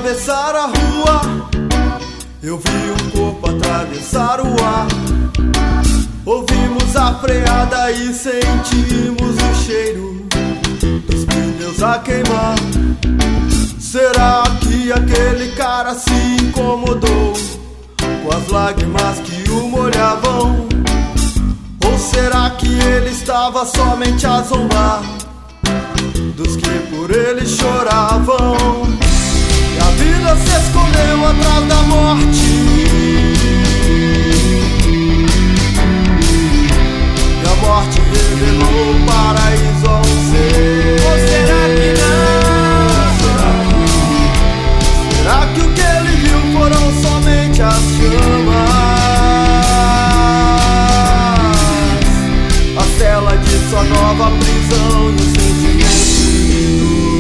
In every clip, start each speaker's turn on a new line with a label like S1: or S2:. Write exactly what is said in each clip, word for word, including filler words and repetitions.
S1: atravessar a rua, eu vi um corpo atravessar o ar. Ouvimos a freada e sentimos o cheiro dos pneus a queimar. Será que aquele cara se incomodou com as lágrimas que o molhavam? Ou será que ele estava somente a zombar dos que por ele choravam? E a vida se escondeu atrás da morte, e a morte revelou o paraíso ao ser.
S2: Ou será que não?
S1: Será que, será que o que ele viu foram somente as chamas? A cela de sua nova prisão e o sentimento de dor.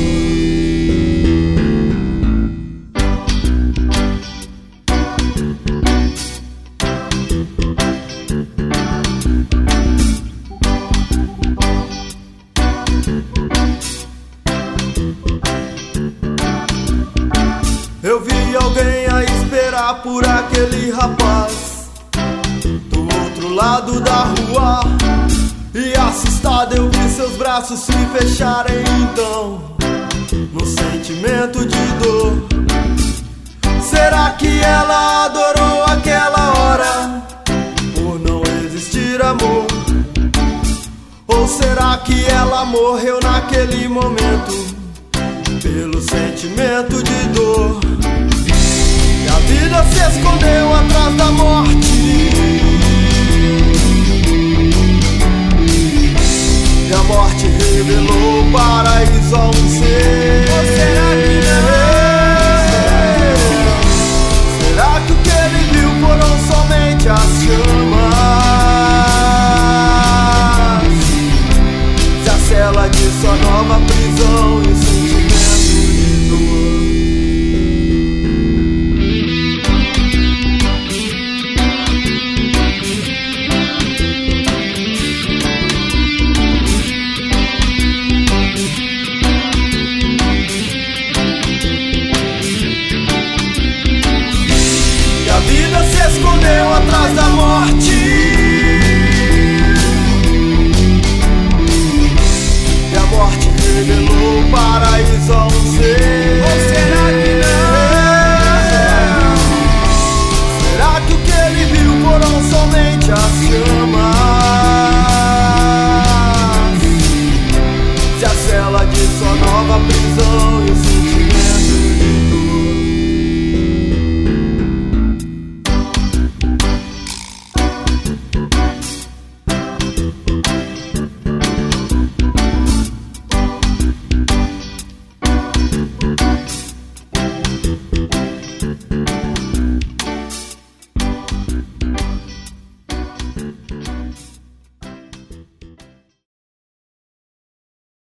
S1: Eu vi alguém a esperar por aquele rapaz do outro lado da rua, e assustado eu vi seus braços se fecharem então num sentimento de dor. Será que ela adorou aquela hora por não existir amor? Ou será que ela morreu naquele momento pelo sentimento de dor? E a vida se escondeu atrás da morte, e a morte revelou o paraíso a um ser.